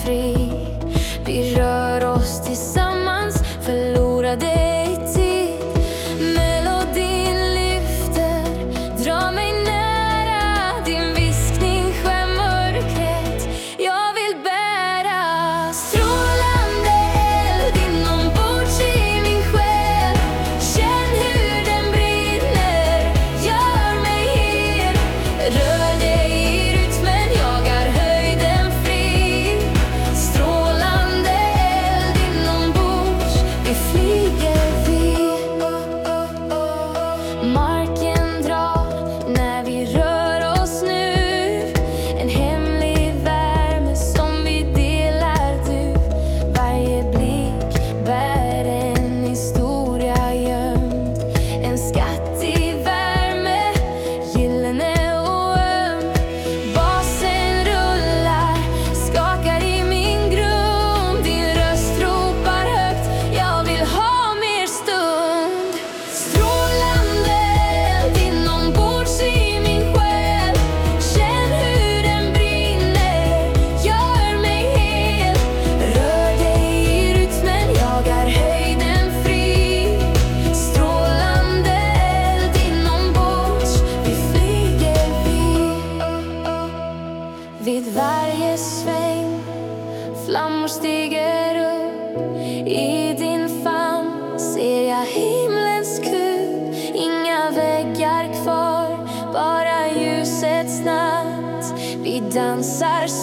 fri. Vi rör oss tillsammans, förlorade i tid. Melodin lyfter, drar mig nära. Din viskning skär mörkret, jag vill bära. Strålande eld inombords i min själ. Känn hur den brinner, gör mig hel. Rör dig i rytmen, jagar höjden fri. Strålande eld inombords, vi flyger vi. Marken drar när vi rör oss nu. En hemlig värme som vi delar du. Varje blick bär en historia gömd. En skatt i värme, gyllene och öm. Basen rullar, skakar i min grund. Din röst ropar högt, jag vill ha mer stund. Strålande eld inombords i min själ. Känn hur den brinner, gör mig hel. Rör dig i rytmen, jagar höjden fri. Strålande eld inombords, vi flyger vi. Vid varje sväng, flammor stiger upp. I din famn ser jag himlens kub. Inga väggar kvar, bara ljusets natt. Vi dansar